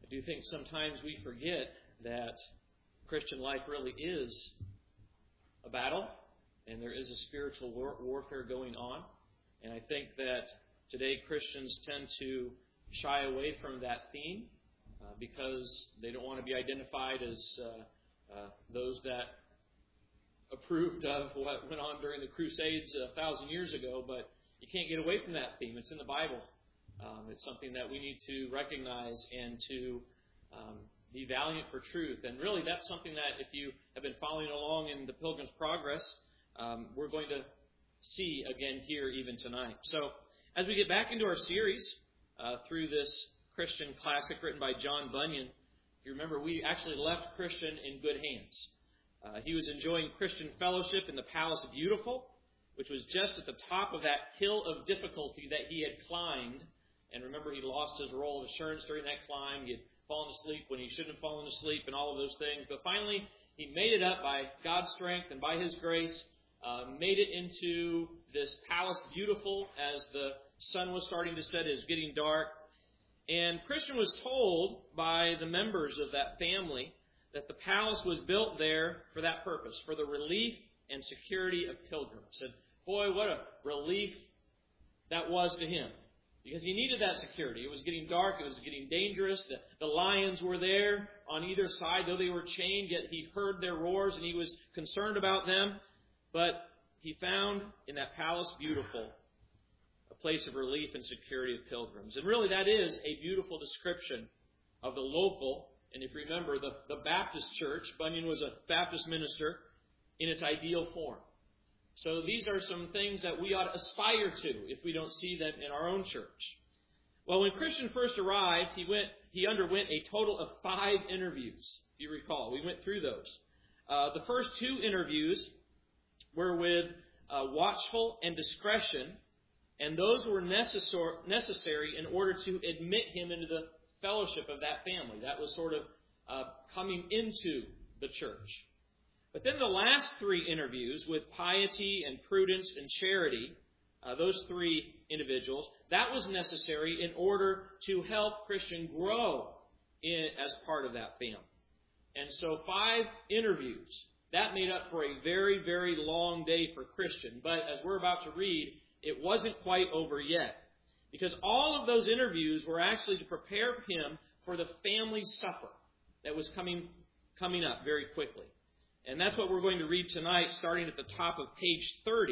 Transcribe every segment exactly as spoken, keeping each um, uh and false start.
I do think sometimes we forget that Christian life really is a battle, and there is a spiritual war- warfare going on. And I think that today Christians tend to shy away from that theme uh, because they don't want to be identified as uh, uh, those that approved of what went on during the Crusades a thousand years ago. But you can't get away from that theme. It's in the Bible. Um, it's something that we need to recognize and to um, be valiant for truth. And really, that's something that if you have been following along in the Pilgrim's Progress, um, we're going to see again here even tonight. So as we get back into our series uh, through this Christian classic written by John Bunyan, if you remember, we actually left Christian in good hands. Uh, he was enjoying Christian fellowship in the Palace Beautiful, which was just at the top of that hill of difficulty that he had climbed. And remember, he lost his roll of assurance during that climb. He had fallen asleep when he shouldn't have fallen asleep and all of those things. But finally, he made it up by God's strength and by His grace, uh, made it into this Palace Beautiful as the sun was starting to set. It was getting dark. And Christian was told by the members of that family that the palace was built there for that purpose, for the relief and security of pilgrims. And boy, what a relief that was to him. Because he needed that security. It was getting dark. It was getting dangerous. The, the lions were there on either side. Though they were chained, yet he heard their roars and he was concerned about them. But he found in that Palace Beautiful a place of relief and security of pilgrims. And really that is a beautiful description of the local, and if you remember, the, the Baptist church. Bunyan was a Baptist minister in its ideal form. So these are some things that we ought to aspire to if we don't see them in our own church. Well, when Christian first arrived, he went. He underwent a total of five interviews, if you recall. We went through those. Uh, the first two interviews were with uh, watchful and discretion, and those were necessor- necessary in order to admit him into the fellowship of that family. That was sort of uh, coming into the church. But then the last three interviews with piety and prudence and charity, uh, those three individuals, that was necessary in order to help Christian grow in, as part of that family. And so five interviews, that made up for a very, very long day for Christian. But as we're about to read, it wasn't quite over yet. Because all of those interviews were actually to prepare him for the family supper that was coming, coming up very quickly. And that's what we're going to read tonight, starting at the top of page thirty.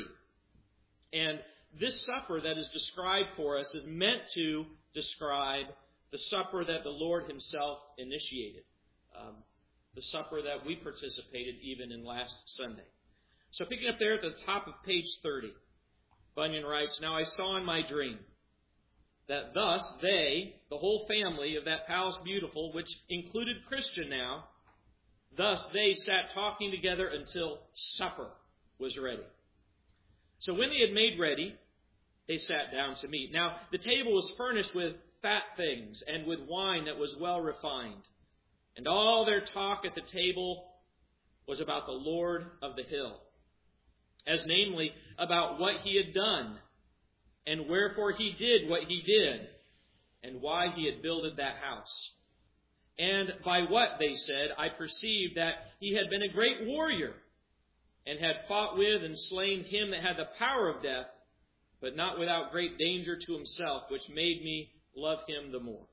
And this supper that is described for us is meant to describe the supper that the Lord Himself initiated. Um, the supper that we participated even in last Sunday. So picking up there at the top of page thirty, Bunyan writes, "Now I saw in my dream that thus they, the whole family of that Palace Beautiful, which included Christian now, thus they sat talking together until supper was ready. So when they had made ready, they sat down to meat. Now the table was furnished with fat things and with wine that was well refined. And all their talk at the table was about the Lord of the hill, as namely about what He had done, and wherefore He did what He did, and why He had builded that house. And by what, they said, I perceived that He had been a great warrior, and had fought with and slain him that had the power of death, but not without great danger to himself, which made me love Him the more.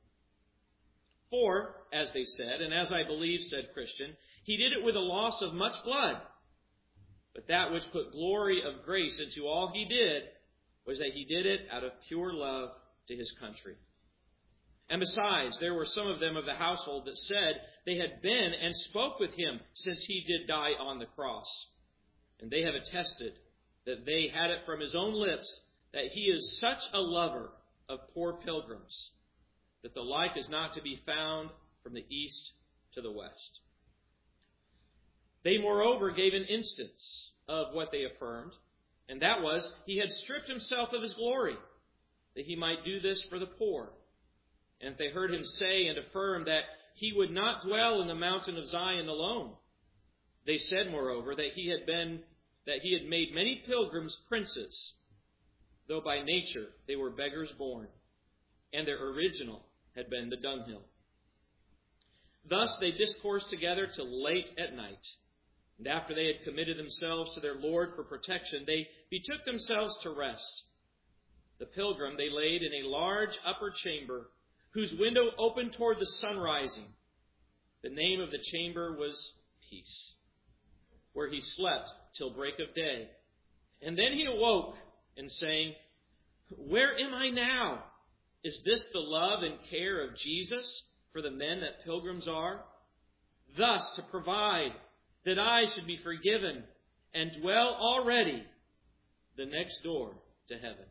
For, as they said, and as I believe, said Christian, He did it with a loss of much blood. But that which put glory of grace into all He did was that He did it out of pure love to His country. And besides, there were some of them of the household that said they had been and spoke with Him since He did die on the cross. And they have attested that they had it from His own lips that He is such a lover of poor pilgrims, that the like is not to be found from the east to the west. They, moreover, gave an instance of what they affirmed, and that was, He had stripped Himself of His glory, that He might do this for the poor. And they heard Him say and affirm that He would not dwell in the mountain of Zion alone. They said, moreover, that He had been, that He had made many pilgrims princes, though by nature they were beggars born, and their original had been the dunghill. Thus they discoursed together till late at night. And after they had committed themselves to their Lord for protection, they betook themselves to rest. The pilgrim they laid in a large upper chamber, whose window opened toward the sun rising. The name of the chamber was Peace, where he slept till break of day. And then he awoke, and saying, Where am I now? Is this the love and care of Jesus for the men that pilgrims are? Thus to provide that I should be forgiven and dwell already the next door to heaven.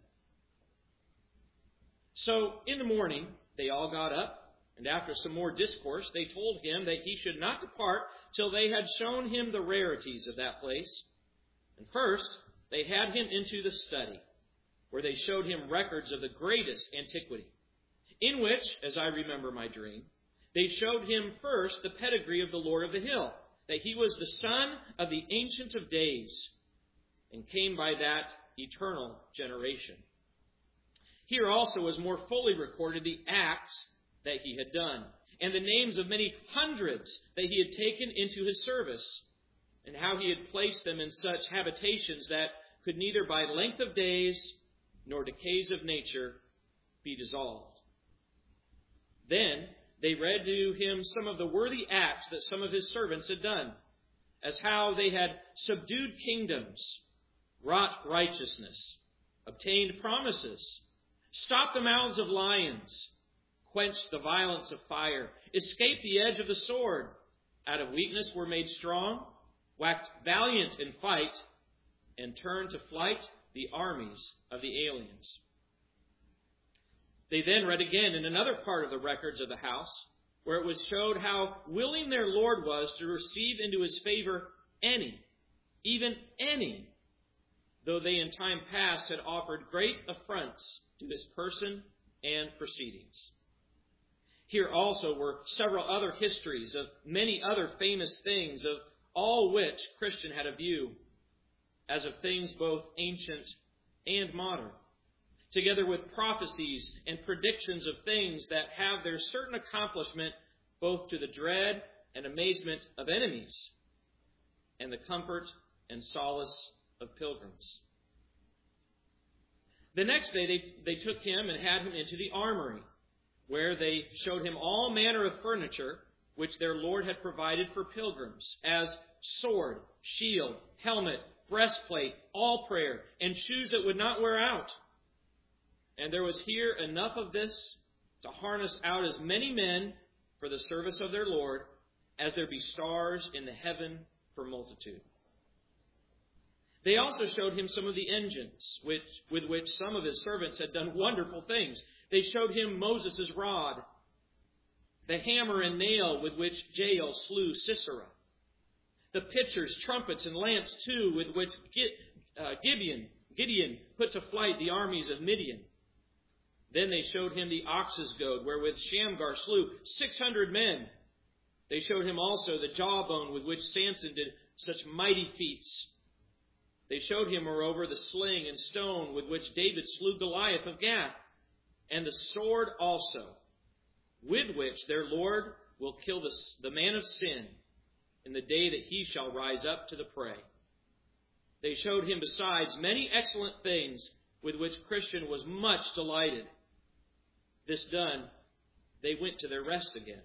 So in the morning they all got up, and after some more discourse they told him that he should not depart till they had shown him the rarities of that place. And first they had him into the study, where they showed him records of the greatest antiquity, in which, as I remember my dream, they showed him first the pedigree of the Lord of the Hill, that he was the son of the Ancient of Days, and came by that eternal generation. Here also was more fully recorded the acts that he had done, and the names of many hundreds that he had taken into his service, and how he had placed them in such habitations that could neither by length of days nor decays of nature be dissolved. Then they read to him some of the worthy acts that some of his servants had done, as how they had subdued kingdoms, wrought righteousness, obtained promises, stopped the mouths of lions, quenched the violence of fire, escaped the edge of the sword, out of weakness were made strong, waxed valiant in fight, and turned to flight the armies of the aliens. They then read again in another part of the records of the house, where it was showed how willing their Lord was to receive into his favor any, even any, though they in time past had offered great affronts to his person and proceedings. Here also were several other histories of many other famous things, of all which Christian had a view, as of things both ancient and modern, together with prophecies and predictions of things that have their certain accomplishment both to the dread and amazement of enemies, and the comfort and solace of pilgrims. The next day they, they took him and had him into the armory, where they showed him all manner of furniture which their Lord had provided for pilgrims, as sword, shield, helmet, breastplate, all prayer, and shoes that would not wear out. And there was here enough of this to harness out as many men for the service of their Lord as there be stars in the heaven for multitude. They also showed him some of the engines which, with which some of his servants had done wonderful things. They showed him Moses' rod, the hammer and nail with which Jael slew Sisera, the pitchers, trumpets, and lamps too, with which Gideon, Gideon put to flight the armies of Midian. Then they showed him the ox's goad, wherewith Shamgar slew six hundred men. They showed him also the jawbone with which Samson did such mighty feats. They showed him, moreover, the sling and stone with which David slew Goliath of Gath, and the sword also, with which their Lord will kill the, the man of sin in the day that he shall rise up to the prey. They showed him besides many excellent things with which Christian was much delighted. This done, they went to their rest again.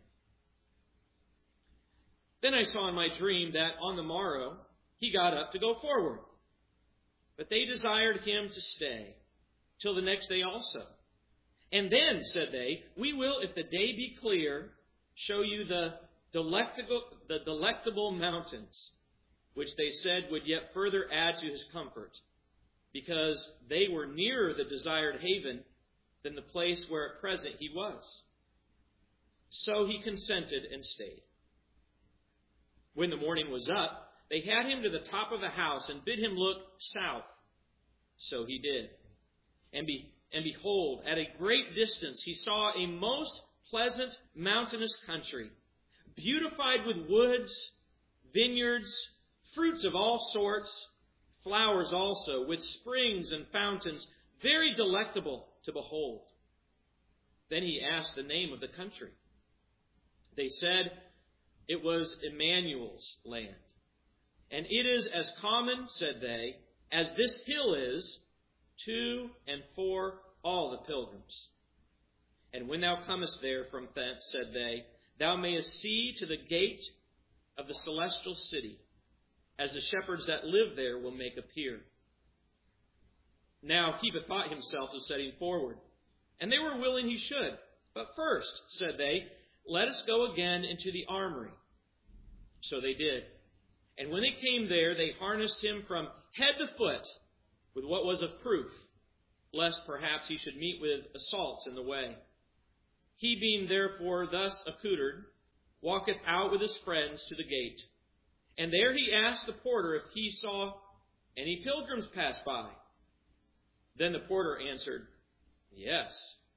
Then I saw in my dream that on the morrow he got up to go forward. But they desired him to stay till the next day also. And then, said they, we will, if the day be clear, show you the delectable, the delectable mountains, which they said would yet further add to his comfort, because they were nearer the desired haven than the place where at present he was. So he consented and stayed. When the morning was up, they had him to the top of the house and bid him look south. So he did. And, be, and behold, at a great distance he saw a most pleasant mountainous country, beautified with woods, vineyards, fruits of all sorts, flowers also, with springs and fountains, very delectable to behold. Then he asked the name of the country. They said, It was Emmanuel's land. And it is as common, said they, as this hill is to and for all the pilgrims. And when thou comest there from thence, said they, thou mayest see to the gate of the celestial city, as the shepherds that live there will make appear. Now he bethought himself of setting forward, and they were willing he should. But first, said they, let us go again into the armory. So they did. And when they came there, they harnessed him from head to foot with what was of proof, lest perhaps he should meet with assaults in the way. He being therefore thus accoutred, walketh out with his friends to the gate. And there he asked the porter if he saw any pilgrims pass by. Then the porter answered, Yes.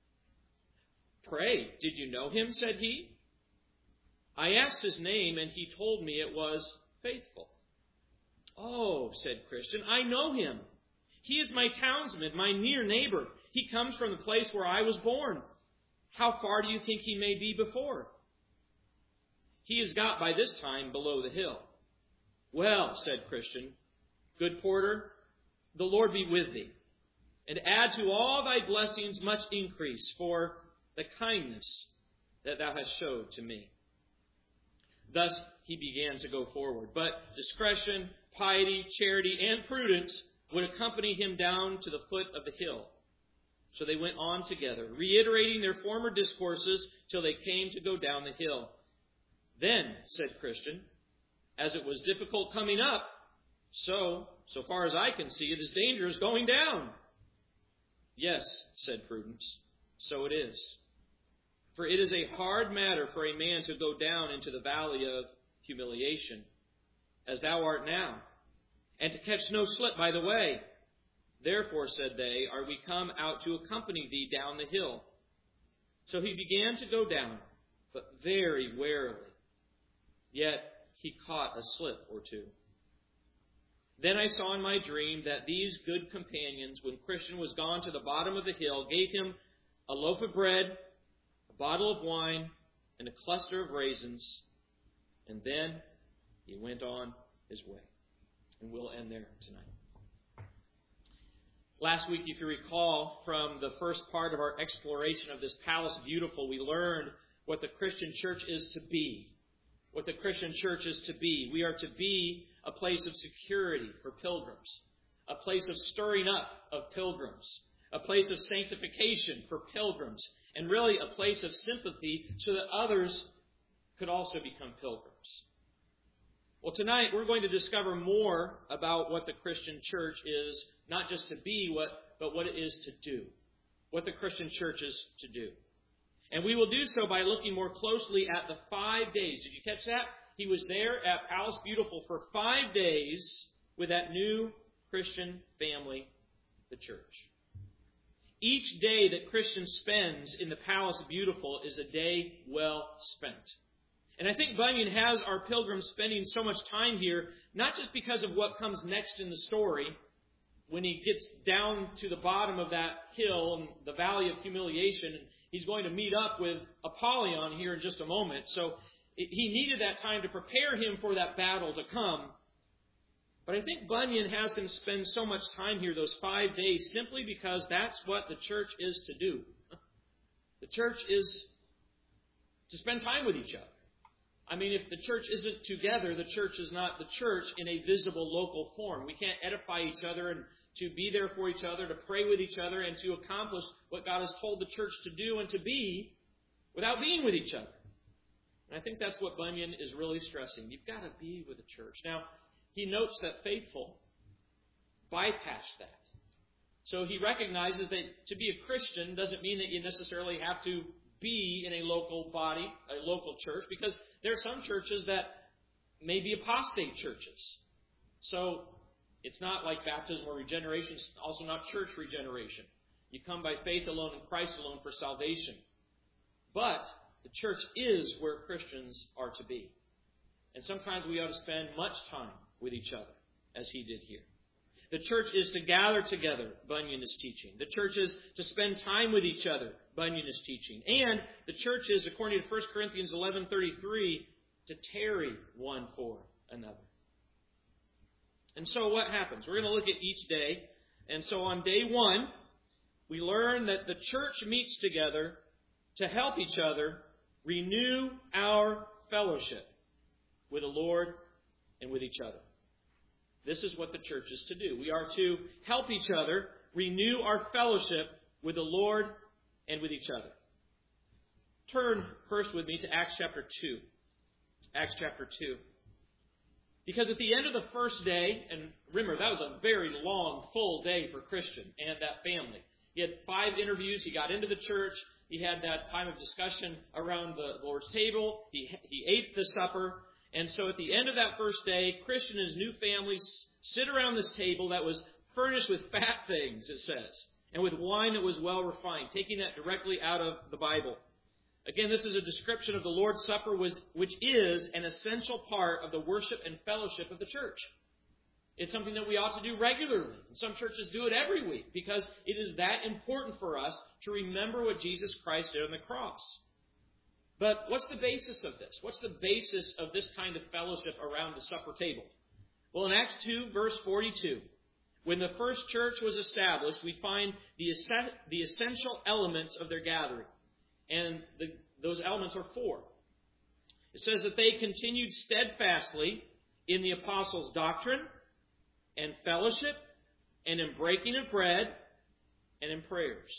Pray, did you know him? Said he. I asked his name, and he told me it was Faithful. Oh, said Christian, I know him. He is my townsman, my near neighbor. He comes from the place where I was born. How far do you think he may be before? He is got by this time below the hill. Well, said Christian, good porter, the Lord be with thee, and add to all thy blessings much increase for the kindness that thou hast showed to me. Thus he began to go forward. But discretion, piety, charity, and prudence would accompany him down to the foot of the hill. So they went on together, reiterating their former discourses till they came to go down the hill. Then, said Christian, as it was difficult coming up, so, so far as I can see, it is dangerous going down. Yes, said Prudence, so it is. For it is a hard matter for a man to go down into the valley of humiliation, as thou art now, and to catch no slip by the way. Therefore, said they, are we come out to accompany thee down the hill. So he began to go down, but very warily. Yet he caught a slip or two. Then I saw in my dream that these good companions, when Christian was gone to the bottom of the hill, gave him a loaf of bread, a bottle of wine, and a cluster of raisins. And then he went on his way. And we'll end there tonight. Last week, if you recall, from the first part of our exploration of this Palace Beautiful, we learned what the Christian church is to be. What the Christian church is to be. We are to be a place of security for pilgrims, a place of stirring up of pilgrims, a place of sanctification for pilgrims, and really a place of sympathy so that others could also become pilgrims. Well, tonight we're going to discover more about what the Christian church is, not just to be, what, but what it is to do. What the Christian church is to do. And we will do so by looking more closely at the five days. Did you catch that? He was there at Palace Beautiful for five days with that new Christian family, the church. Each day that Christian spends in the Palace Beautiful is a day well spent. And I think Bunyan has our pilgrims spending so much time here, not just because of what comes next in the story, when he gets down to the bottom of that hill and the valley of humiliation, and he's going to meet up with Apollyon here in just a moment. So he needed that time to prepare him for that battle to come. But I think Bunyan has him spend so much time here, those five days, simply because that's what the church is to do. The church is to spend time with each other. I mean, if the church isn't together, the church is not the church in a visible local form. We can't edify each other and to be there for each other, to pray with each other, and to accomplish what God has told the church to do and to be without being with each other. And I think that's what Bunyan is really stressing. You've got to be with the church. Now, he notes that Faithful bypassed that. So he recognizes that to be a Christian doesn't mean that you necessarily have to be in a local body, a local church, because there are some churches that may be apostate churches. So it's not like baptism or regeneration. It's also not church regeneration. You come by faith alone in Christ alone for salvation. But the church is where Christians are to be. And sometimes we ought to spend much time with each other, as he did here. The church is to gather together, Bunyan is teaching. The church is to spend time with each other, Bunyan is teaching. And the church is, according to First Corinthians eleven thirty-three, to tarry one for another. And so what happens? We're going to look at each day. And so on day one, we learn that the church meets together to help each other renew our fellowship with the Lord and with each other. This is what the church is to do. We are to help each other renew our fellowship with the Lord and with each other. Turn first with me to Acts chapter two. Acts chapter two. Because at the end of the first day, and remember, that was a very long, full day for Christian and that family. He had five interviews. He got into the church. He had that time of discussion around the Lord's table. He, he ate the supper. And so at the end of that first day, Christian and his new family sit around this table that was furnished with fat things, it says, and with wine that was well refined, taking that directly out of the Bible. Again, this is a description of the Lord's Supper, which is an essential part of the worship and fellowship of the church. It's something that we ought to do regularly. And some churches do it every week because it is that important for us to remember what Jesus Christ did on the cross. But what's the basis of this? What's the basis of this kind of fellowship around the supper table? Well, in Acts two, verse forty-two, when the first church was established, we find the, the essential elements of their gathering. And the, those elements are four. It says that they continued steadfastly in the apostles' doctrine and fellowship and in breaking of bread and in prayers.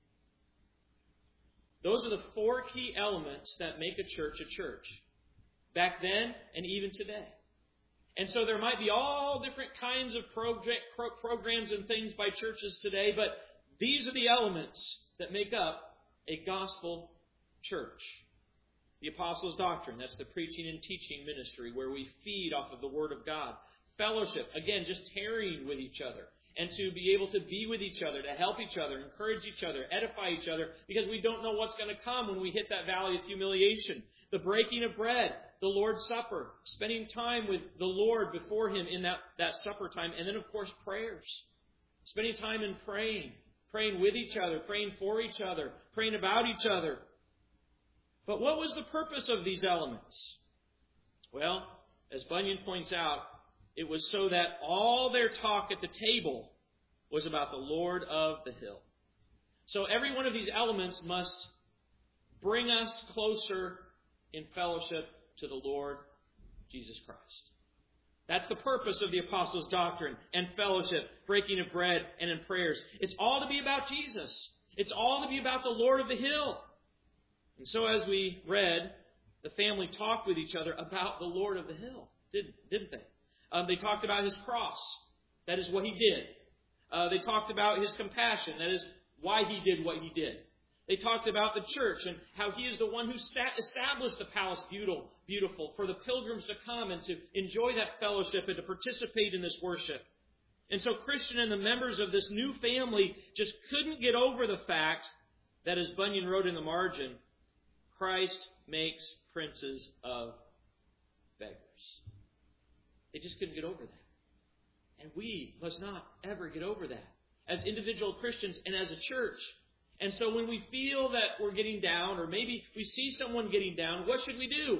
Those are the four key elements that make a church a church. Back then and even today. And so there might be all different kinds of project, pro- programs and things by churches today, but these are the elements that make up a gospel church. The apostles' doctrine, that's the preaching and teaching ministry where we feed off of the Word of God. Fellowship, again, just tarrying with each other and to be able to be with each other, to help each other, encourage each other, edify each other, because we don't know what's going to come when we hit that valley of humiliation. The breaking of bread, the Lord's Supper, spending time with the Lord before Him in that, that supper time, and then, of course, prayers. Spending time in praying. Praying with each other, praying for each other, praying about each other. But what was the purpose of these elements? Well, as Bunyan points out, it was so that all their talk at the table was about the Lord of the hill. So every one of these elements must bring us closer in fellowship to the Lord Jesus Christ. That's the purpose of the apostles' doctrine and fellowship, breaking of bread, and in prayers. It's all to be about Jesus. It's all to be about the Lord of the hill. And so as we read, the family talked with each other about the Lord of the hill, didn't, didn't they? Um, they talked about His cross. That is what He did. Uh, they talked about His compassion. That is why He did what He did. They talked about the church and how He is the one who established the palace beautiful, beautiful for the pilgrims to come and to enjoy that fellowship and to participate in this worship. And so Christian and the members of this new family just couldn't get over the fact that, as Bunyan wrote in the margin, Christ makes princes of beggars. They just couldn't get over that. And we must not ever get over that as individual Christians and as a church. And so when we feel that we're getting down, or maybe we see someone getting down, what should we do?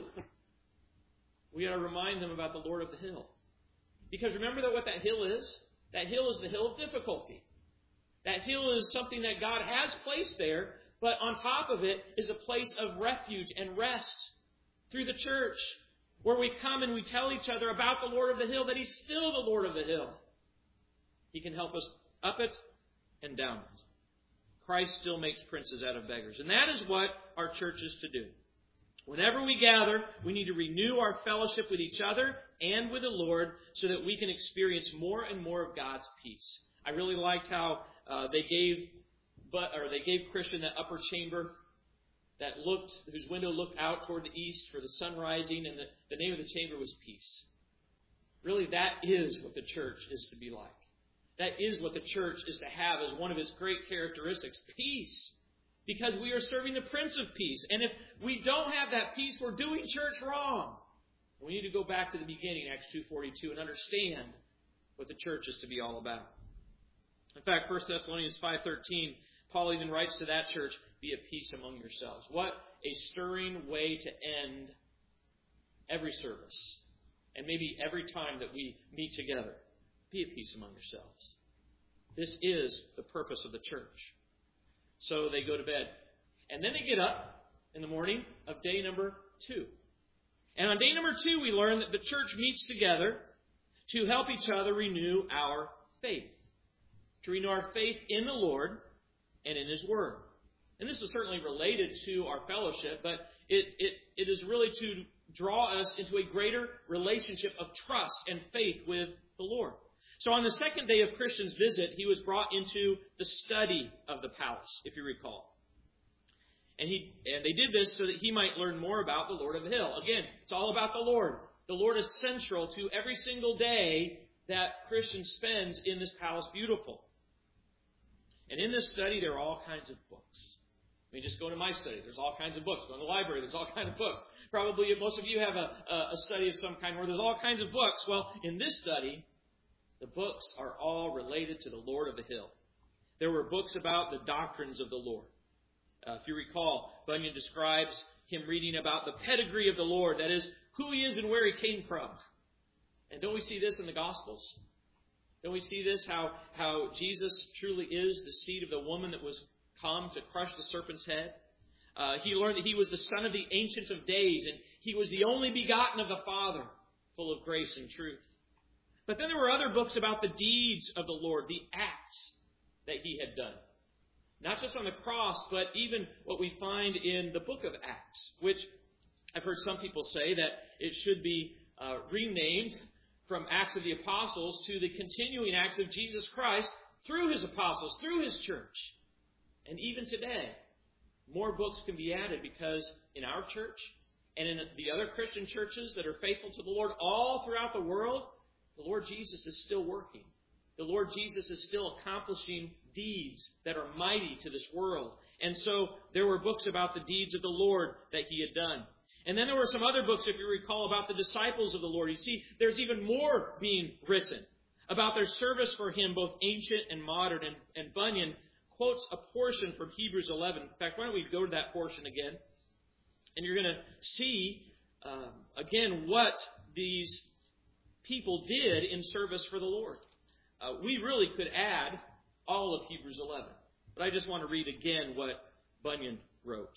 We got to remind them about the Lord of the hill. Because remember that what that hill is? That hill is the hill of difficulty. That hill is something that God has placed there, but on top of it is a place of refuge and rest through the church, where we come and we tell each other about the Lord of the hill, that He's still the Lord of the hill. He can help us up it and down it. Christ still makes princes out of beggars. And that is what our church is to do. Whenever we gather, we need to renew our fellowship with each other and with the Lord so that we can experience more and more of God's peace. I really liked how uh, they gave but or they gave Christian that upper chamber that looked, whose window looked out toward the east for the sun rising, and the, the name of the chamber was peace. Really, that is what the church is to be like. That is what the church is to have as one of its great characteristics, peace. Because we are serving the Prince of Peace. And if we don't have that peace, we're doing church wrong. We need to go back to the beginning, Acts two forty-two, and understand what the church is to be all about. In fact, First Thessalonians five thirteen, Paul even writes to that church, be at peace among yourselves. What a stirring way to end every service, and maybe every time that we meet together. Be at peace among yourselves. This is the purpose of the church. So they go to bed. And then they get up in the morning of day number two. And on day number two, we learn that the church meets together to help each other renew our faith. To renew our faith in the Lord and in His Word. And this is certainly related to our fellowship, but it, it, it is really to draw us into a greater relationship of trust and faith with the Lord. So on the second day of Christian's visit, he was brought into the study of the palace, if you recall. And he and they did this so that he might learn more about the Lord of the Hill. Again, it's all about the Lord. The Lord is central to every single day that Christian spends in this palace beautiful. And in this study, there are all kinds of books. I mean, just go to my study. There's all kinds of books. Go in the library. There's all kinds of books. Probably most of you have a, a study of some kind where there's all kinds of books. Well, in this study, the books are all related to the Lord of the Hill. There were books about the doctrines of the Lord. Uh, if you recall, Bunyan describes him reading about the pedigree of the Lord. That is, who He is and where He came from. And don't we see this in the Gospels? Don't we see this, how, how Jesus truly is the seed of the woman that was come to crush the serpent's head? Uh, he learned that He was the Son of the Ancient of Days, and He was the only begotten of the Father, full of grace and truth. But then there were other books about the deeds of the Lord, the acts that He had done. Not just on the cross, but even what we find in the book of Acts, which I've heard some people say that it should be uh, renamed from Acts of the Apostles to the continuing acts of Jesus Christ through His apostles, through His church. And even today, more books can be added because in our church and in the other Christian churches that are faithful to the Lord all throughout the world, the Lord Jesus is still working. The Lord Jesus is still accomplishing deeds that are mighty to this world. And so there were books about the deeds of the Lord that He had done. And then there were some other books, if you recall, about the disciples of the Lord. You see, there's even more being written about their service for Him, both ancient and modern. And, and Bunyan quotes a portion from Hebrews eleven. In fact, why don't we go to that portion again? And you're going to see, um, again, what these people did in service for the Lord. Uh, we really could add all of Hebrews eleven. But I just want to read again what Bunyan wrote.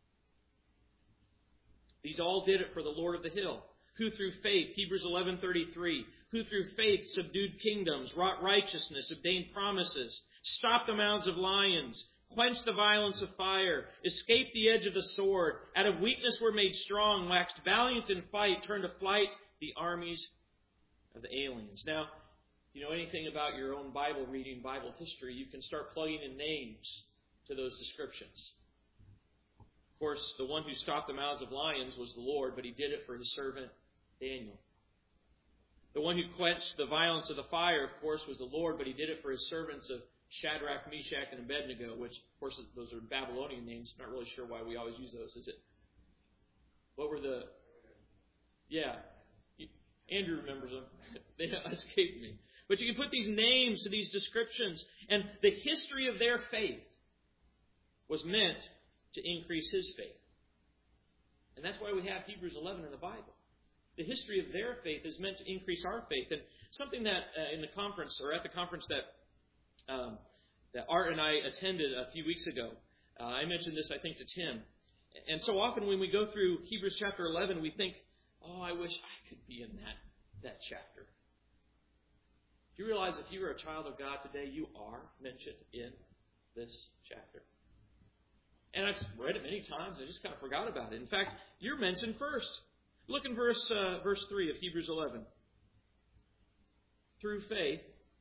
These all did it for the Lord of the Hill, who through faith, Hebrews eleven thirty-three, who through faith subdued kingdoms, wrought righteousness, obtained promises, stopped the mouths of lions, quenched the violence of fire, escaped the edge of the sword, out of weakness were made strong, waxed valiant in fight, turned to flight the armies of the aliens. Now, if you know anything about your own Bible reading, Bible history, you can start plugging in names to those descriptions. Of course, the one who stopped the mouths of lions was the Lord, but He did it for His servant Daniel. The one who quenched the violence of the fire, of course, was the Lord, but He did it for His servants of Shadrach, Meshach, and Abednego, which, of course, those are Babylonian names. I'm not really sure why we always use those, is it? What were the... Yeah. Andrew remembers them. They escaped me. But you can put these names to these descriptions, and the history of their faith was meant to increase his faith. And that's why we have Hebrews eleven in the Bible. The history of their faith is meant to increase our faith. And something that uh, in the conference, or at the conference that um, that Art and I attended a few weeks ago, uh, I mentioned this, I think, to Tim. And so often when we go through Hebrews chapter eleven, we think, oh, I wish I could be in that, that chapter. Do you realize if you are a child of God today, you are mentioned in this chapter? And I've read it many times. I just kind of forgot about it. In fact, you're mentioned first. Look in verse uh, verse three of Hebrews eleven. Through faith,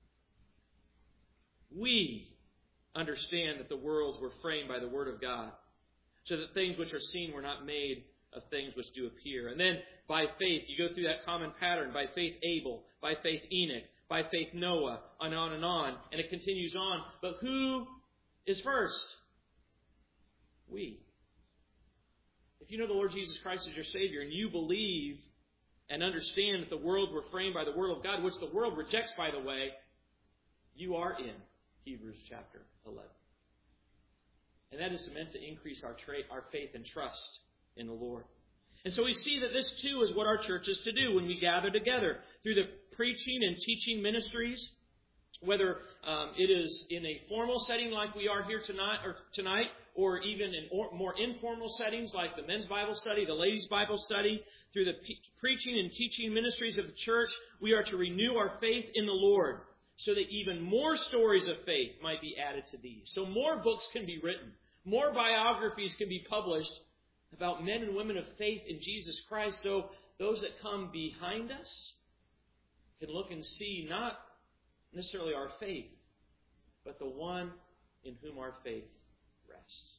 we understand that the worlds were framed by the Word of God, so that things which are seen were not made of things which do appear. And then by faith, you go through that common pattern. By faith, Abel. By faith, Enoch. By faith, Noah. And on and on. And it continues on. But who is first? We. If you know the Lord Jesus Christ as your Savior, and you believe and understand that the worlds were framed by the Word of God, which the world rejects, by the way, you are in Hebrews chapter eleven. And that is meant to increase our, tra- our faith and trust in the Lord. And so we see that this too is what our church is to do when we gather together through the preaching and teaching ministries, whether um, it is in a formal setting like we are here tonight, or tonight, or even in or, more informal settings like the men's Bible study, the ladies' Bible study. Through the pe- preaching and teaching ministries of the church, we are to renew our faith in the Lord so that even more stories of faith might be added to these. So more books can be written, more biographies can be published about men and women of faith in Jesus Christ, so those that come behind us can look and see not necessarily our faith, but the one in whom our faith rests.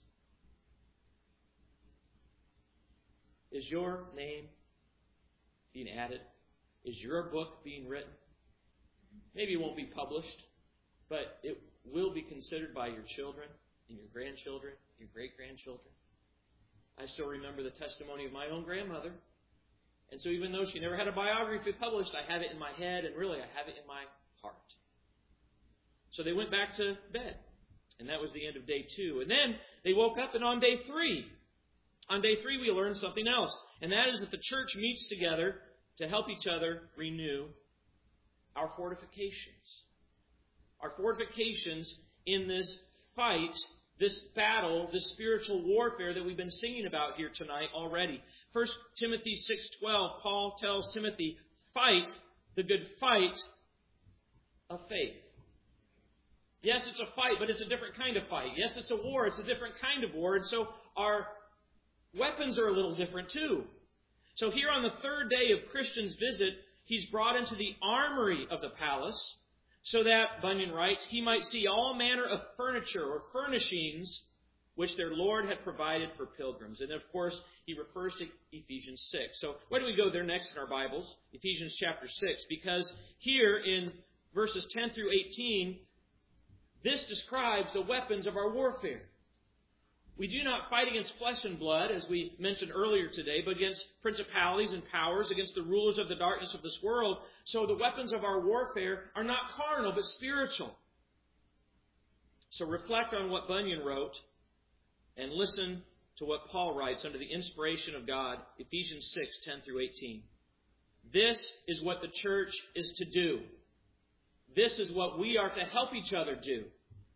Is your name being added? Is your book being written? Maybe it won't be published, but it will be considered by your children and your grandchildren, your great-grandchildren. I still remember the testimony of my own grandmother. And so even though she never had a biography published, I have it in my head, and really I have it in my heart. So they went back to bed. And that was the end of day two. And then they woke up, and on day three, on day three we learned something else. And that is that the church meets together to help each other renew our fortifications. Our fortifications in this fight, this battle, this spiritual warfare that we've been singing about here tonight already. First Timothy six twelve, Paul tells Timothy, fight the good fight of faith. Yes, it's a fight, but it's a different kind of fight. Yes, it's a war. It's a different kind of war. And so our weapons are a little different too. So here on the third day of Christian's visit, he's brought into the armory of the palace so that, Bunyan writes, he might see all manner of furniture or furnishings which their Lord had provided for pilgrims. And of course, he refers to Ephesians six. So why don't we go there next in our Bibles? Ephesians chapter six. Because here in verses ten through eighteen, this describes the weapons of our warfare. We do not fight against flesh and blood, as we mentioned earlier today, but against principalities and powers, against the rulers of the darkness of this world. So the weapons of our warfare are not carnal, but spiritual. So reflect on what Bunyan wrote and listen to what Paul writes under the inspiration of God, Ephesians six, ten through eighteen. This is what the church is to do. This is what we are to help each other do.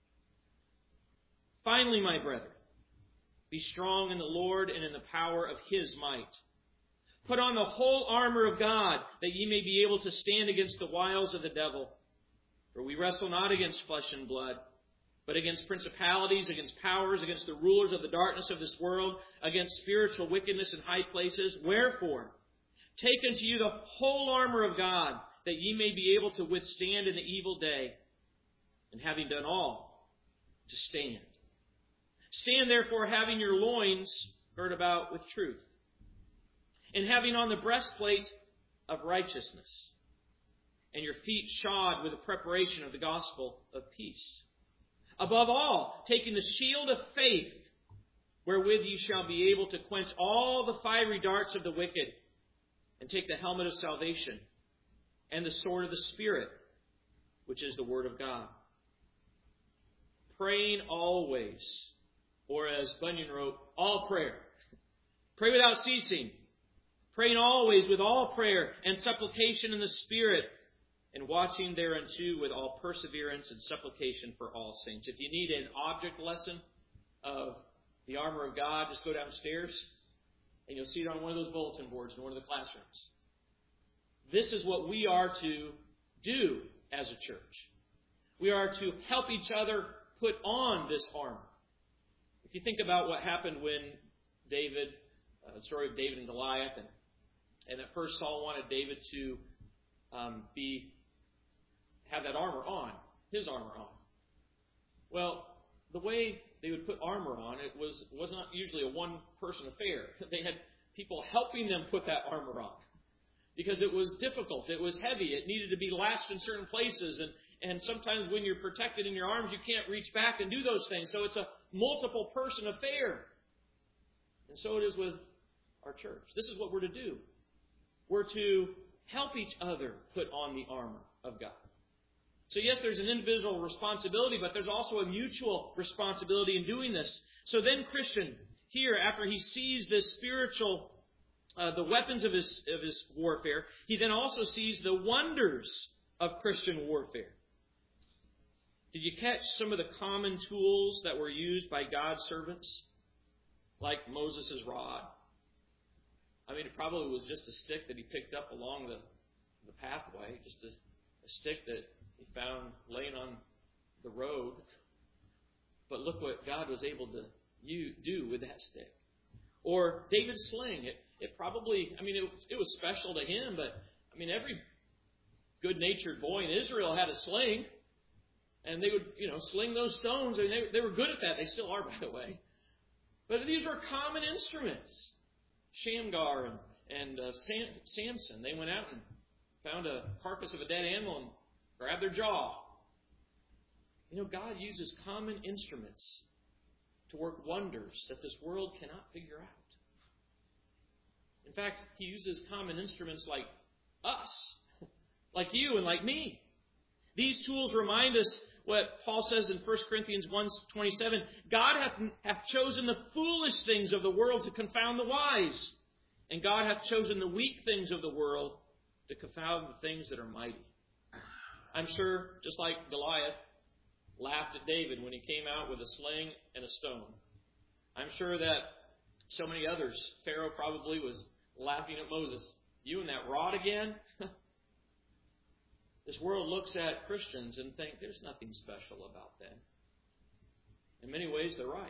Finally, my brethren, be strong in the Lord and in the power of His might. Put on the whole armor of God, that ye may be able to stand against the wiles of the devil. For we wrestle not against flesh and blood, but against principalities, against powers, against the rulers of the darkness of this world, against spiritual wickedness in high places. Wherefore, take unto you the whole armor of God, that ye may be able to withstand in the evil day, and having done all, to stand. Stand therefore, having your loins girt about with truth, and having on the breastplate of righteousness, and your feet shod with the preparation of the gospel of peace. Above all, taking the shield of faith, wherewith ye shall be able to quench all the fiery darts of the wicked, and take the helmet of salvation, and the sword of the Spirit, which is the Word of God. Praying always, or as Bunyan wrote, all prayer. Pray without ceasing. Praying always with all prayer and supplication in the Spirit, and watching thereunto with all perseverance and supplication for all saints. If you need an object lesson of the armor of God, just go downstairs, and you'll see it on one of those bulletin boards in one of the classrooms. This is what we are to do as a church. We are to help each other put on this armor. If you think about what happened when David, uh, the story of David and Goliath, and, and at first Saul wanted David to um, be have that armor on, his armor on. Well, the way they would put armor on, it was was not usually a one-person affair. They had people helping them put that armor on, because it was difficult, it was heavy, it needed to be latched in certain places, and, and sometimes when you're protected in your arms, you can't reach back and do those things. So it's a multiple person affair. And so it is with our church. This is what we're to do. We're to help each other put on the armor of God. So yes, there's an individual responsibility, but there's also a mutual responsibility in doing this. So then Christian, here, after he sees this spiritual uh, the weapons of his, of his warfare, he then also sees the wonders of Christian warfare. Did you catch some of the common tools that were used by God's servants? Like Moses' rod. I mean, it probably was just a stick that he picked up along the, the pathway, just a, a stick that he found laying on the road. But look what God was able to you, do with that stick. Or David's sling. It, it probably, I mean, it, it was special to him, but, I mean, every good-natured boy in Israel had a sling. And they would, you know, sling those stones. I mean, they, they were good at that. They still are, by the way. But these were common instruments. Shamgar and, and uh, Sam, Samson, they went out and found a carcass of a dead animal and grabbed their jaw. You know, God uses common instruments to work wonders that this world cannot figure out. In fact, He uses common instruments like us, like you and like me. These tools remind us what Paul says in First Corinthians one twenty-seven, God hath, hath chosen the foolish things of the world to confound the wise, and God hath chosen the weak things of the world to confound the things that are mighty. I'm sure, just like Goliath laughed at David when he came out with a sling and a stone. I'm sure that so many others, Pharaoh probably was laughing at Moses. You and that rod again? This world looks at Christians and think there's nothing special about them. In many ways, they're right.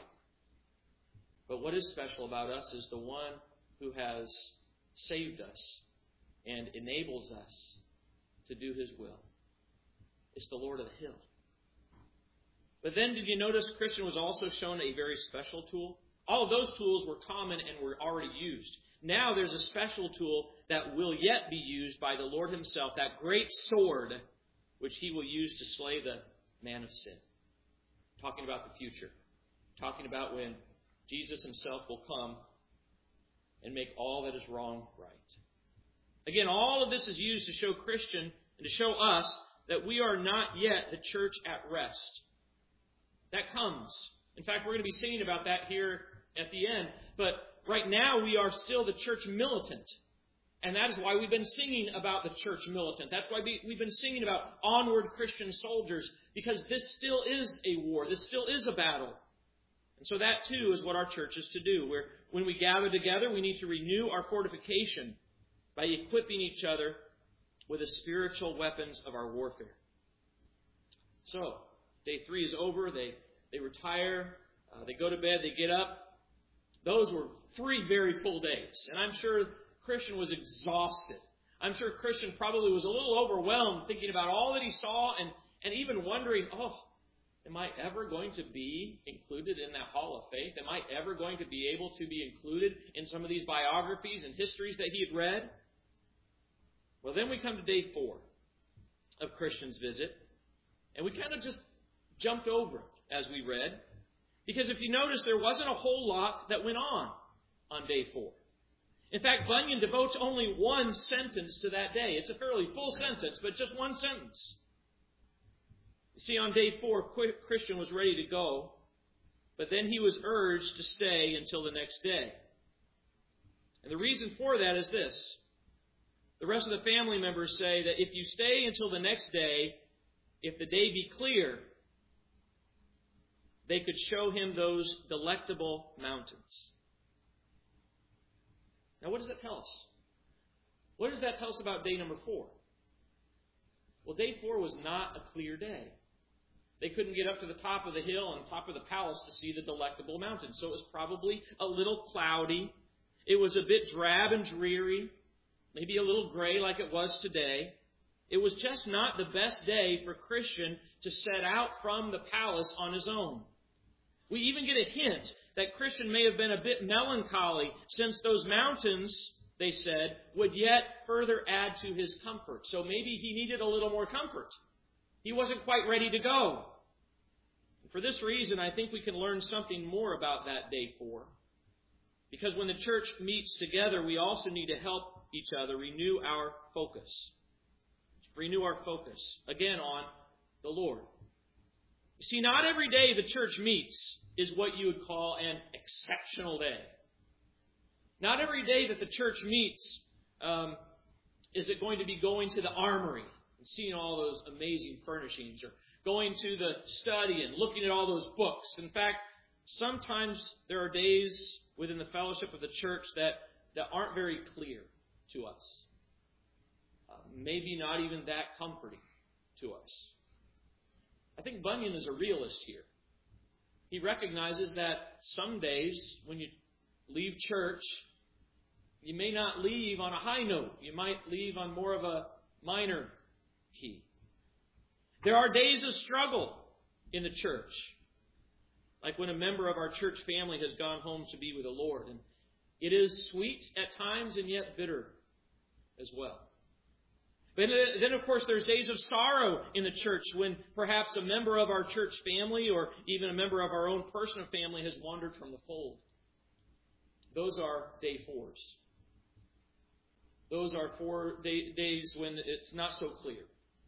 But what is special about us is the one who has saved us and enables us to do His will. It's the Lord of the hill. But then did you notice Christian was also shown a very special tool? All of those tools were common and were already used. Now there's a special tool that will yet be used by the Lord Himself, that great sword which He will use to slay the man of sin. Talking about the future. Talking about when Jesus Himself will come and make all that is wrong right. Again, all of this is used to show Christian and to show us that we are not yet the church at rest. That comes. In fact, we're going to be singing about that here at the end. But right now, we are still the church militant. And that is why we've been singing about the church militant. That's why we've been singing about onward Christian soldiers. Because this still is a war. This still is a battle. And so that, too, is what our church is to do. Where when we gather together, we need to renew our fortification by equipping each other with the spiritual weapons of our warfare. So, day three is over. They, they retire. Uh, they go to bed. They get up. Those were three very full days. And I'm sure Christian was exhausted. I'm sure Christian probably was a little overwhelmed thinking about all that he saw and, and even wondering, oh, am I ever going to be included in that hall of faith? Am I ever going to be able to be included in some of these biographies and histories that he had read? Well, then we come to day four of Christian's visit. And we kind of just jumped over it as we read. Because if you notice, there wasn't a whole lot that went on on day four. In fact, Bunyan devotes only one sentence to that day. It's a fairly full sentence, but just one sentence. You see, on day four, Christian was ready to go, but then he was urged to stay until the next day. And the reason for that is this. The rest of the family members say that if you stay until the next day, if the day be clear, they could show him those delectable mountains. Now, what does that tell us? What does that tell us about day number four? Well, day four was not a clear day. They couldn't get up to the top of the hill on top of the palace to see the delectable mountains. So it was probably a little cloudy. It was a bit drab and dreary. Maybe a little gray like it was today. It was just not the best day for Christian to set out from the palace on his own. We even get a hint that Christian may have been a bit melancholy since those mountains, they said, would yet further add to his comfort. So maybe he needed a little more comfort. He wasn't quite ready to go. For this reason, I think we can learn something more about that day four. Because when the church meets together, we also need to help each other renew our focus. Renew our focus, again, on the Lord. You see, not every day the church meets is what you would call an exceptional day. Not every day that the church meets um, is it going to be going to the armory and seeing all those amazing furnishings, or going to the study and looking at all those books. In fact, sometimes there are days within the fellowship of the church that, that aren't very clear to us. Uh, maybe not even that comforting to us. I think Bunyan is a realist here. He recognizes that some days when you leave church, you may not leave on a high note. You might leave on more of a minor key. There are days of struggle in the church. Like when a member of our church family has gone home to be with the Lord. And it is sweet at times and yet bitter as well. But then, of course, there's days of sorrow in the church when perhaps a member of our church family or even a member of our own personal family has wandered from the fold. Those are day fours. Those are four day, days when it's not so clear.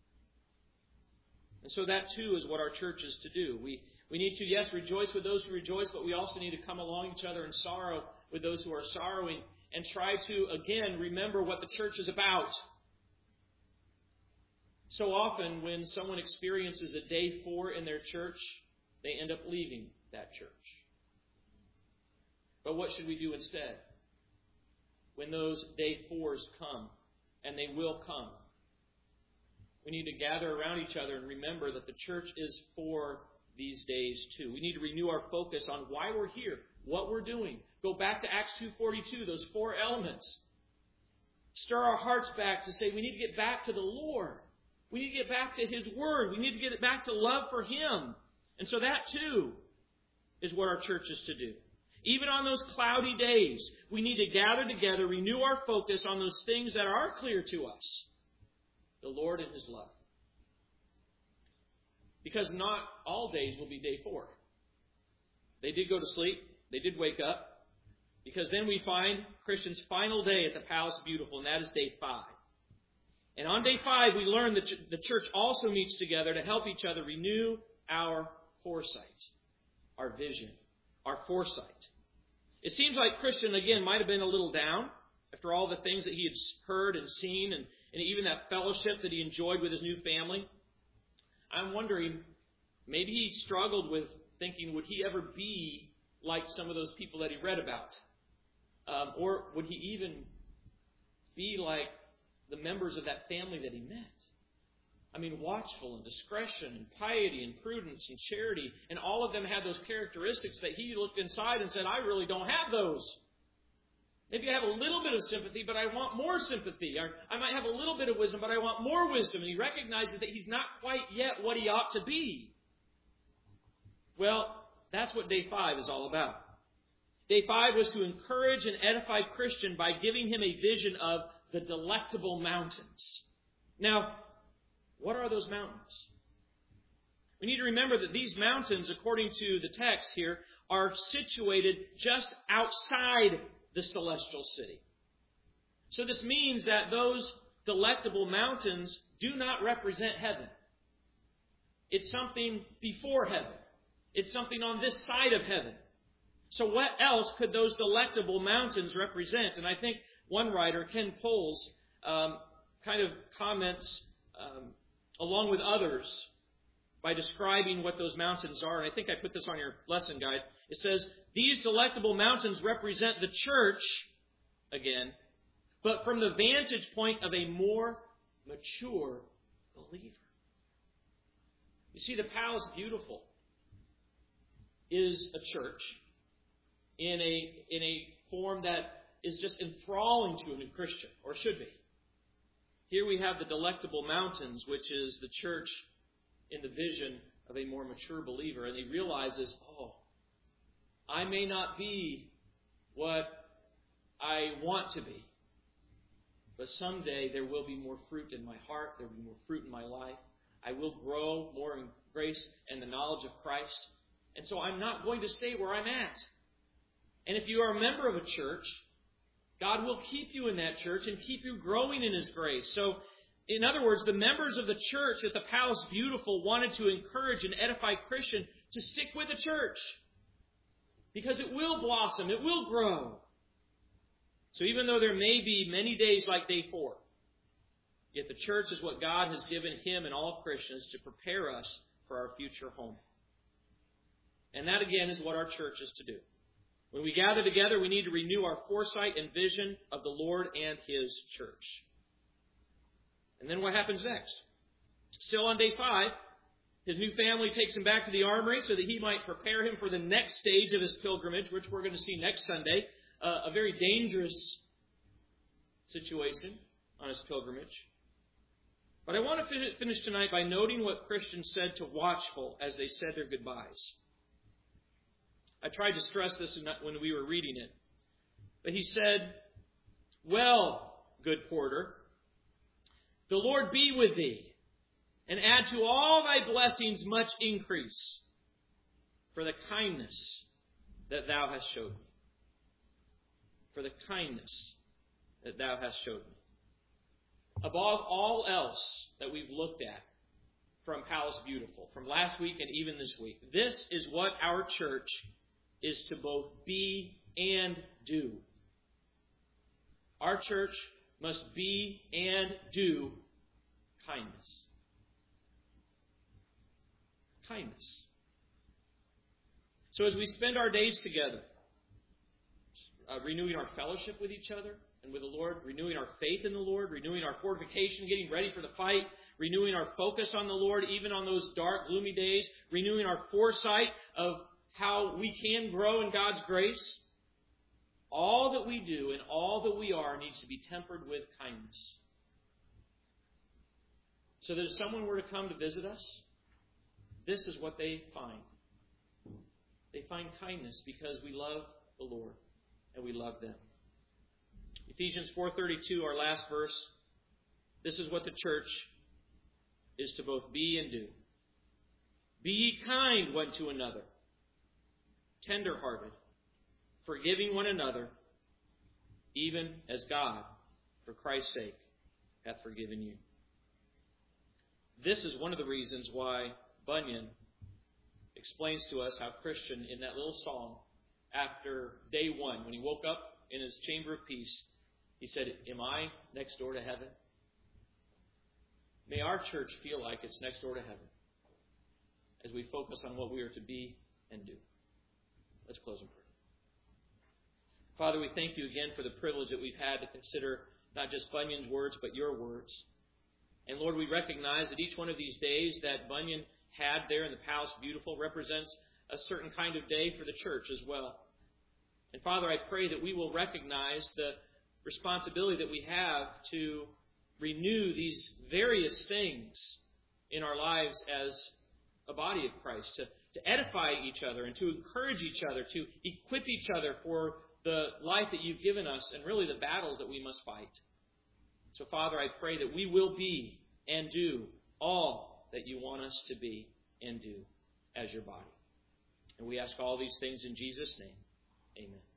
And so that too is what our church is to do. We we need to, yes, rejoice with those who rejoice, but we also need to come along each other in sorrow with those who are sorrowing and try to, again, remember what the church is about. So often when someone experiences a day four in their church, they end up leaving that church. But what should we do instead? When those day fours come, and they will come, we need to gather around each other and remember that the church is for these days too. We need to renew our focus on why we're here, what we're doing. Go back to Acts two forty-two, those four elements. Stir our hearts back to say we need to get back to the Lord. We need to get back to His Word. We need to get back to love for Him. And so that too is what our church is to do. Even on those cloudy days, we need to gather together, renew our focus on those things that are clear to us. The Lord and His love. Because not all days will be day four. They did go to sleep. They did wake up. Because then we find Christian's final day at the Palace Beautiful, and that is day five. And on day five, we learn that the church also meets together to help each other renew our foresight, our vision, our foresight. It seems like Christian, again, might have been a little down after all the things that he had heard and seen, and, and even that fellowship that he enjoyed with his new family. I'm wondering, maybe he struggled with thinking, would he ever be like some of those people that he read about? Um, or would he even be like the members of that family that he met? I mean, watchful and discretion and piety and prudence and charity. And all of them had those characteristics that he looked inside and said, I really don't have those. Maybe I have a little bit of sympathy, but I want more sympathy. Or I might have a little bit of wisdom, but I want more wisdom. And he recognizes that he's not quite yet what he ought to be. Well, that's what day five is all about. Day five was to encourage and edify Christian by giving him a vision of the delectable mountains. Now, what are those mountains? We need to remember that these mountains, according to the text here, are situated just outside the celestial city. So this means that those delectable mountains do not represent heaven. It's something before heaven. It's something on this side of heaven. So what else could those delectable mountains represent? And I think one writer, Ken Poles, um, kind of comments um, along with others by describing what those mountains are. And I think I put this on your lesson guide. It says, these delectable mountains represent the church, again, but from the vantage point of a more mature believer. You see, the Palace Beautiful is a church in a, in a form that is just enthralling to a new Christian, or should be. Here we have the delectable mountains, which is the church in the vision of a more mature believer. And he realizes, oh, I may not be what I want to be. But someday there will be more fruit in my heart. There will be more fruit in my life. I will grow more in grace and the knowledge of Christ. And so I'm not going to stay where I'm at. And if you are a member of a church, God will keep you in that church and keep you growing in His grace. So, in other words, the members of the church at the Palace Beautiful wanted to encourage and edify Christian to stick with the church. Because it will blossom. It will grow. So even though there may be many days like day four, yet the church is what God has given Him and all Christians to prepare us for our future home. And that again is what our church is to do. When we gather together, we need to renew our foresight and vision of the Lord and His church. And then what happens next? Still on day five, his new family takes him back to the armory so that he might prepare him for the next stage of his pilgrimage, which we're going to see next Sunday. Uh, a very dangerous situation on his pilgrimage. But I want to finish tonight by noting what Christians said to Watchful as they said their goodbyes. I tried to stress this when we were reading it. But he said, "Well, good porter, the Lord be with thee, and add to all thy blessings much increase, for the kindness that thou hast showed me." For the kindness that thou hast showed me. Above all else that we've looked at from Palace Beautiful, from last week and even this week, this is what our church is to both be and do. Our church must be and do kindness. Kindness. So as we spend our days together, uh, renewing our fellowship with each other and with the Lord, renewing our faith in the Lord, renewing our fortification, getting ready for the fight, renewing our focus on the Lord, even on those dark, gloomy days, renewing our foresight of how we can grow in God's grace. All that we do and all that we are needs to be tempered with kindness. So that if someone were to come to visit us, this is what they find. They find kindness because we love the Lord and we love them. Ephesians four thirty-two, our last verse. This is what the church is to both be and do. Be ye kind one to another, tender-hearted, forgiving one another, even as God, for Christ's sake, hath forgiven you. This is one of the reasons why Bunyan explains to us how Christian, in that little song, after day one, when he woke up in his chamber of peace, he said, "Am I next door to heaven?" May our church feel like it's next door to heaven as we focus on what we are to be and do. Let's close in prayer. Father, we thank you again for the privilege that we've had to consider not just Bunyan's words, but your words. And Lord, we recognize that each one of these days that Bunyan had there in the Palace Beautiful represents a certain kind of day for the church as well. And Father, I pray that we will recognize the responsibility that we have to renew these various things in our lives as a body of Christ, to, to edify each other and to encourage each other, to equip each other for the life that you've given us and really the battles that we must fight. So Father, I pray that we will be and do all that you want us to be and do as your body. And we ask all these things in Jesus' name. Amen.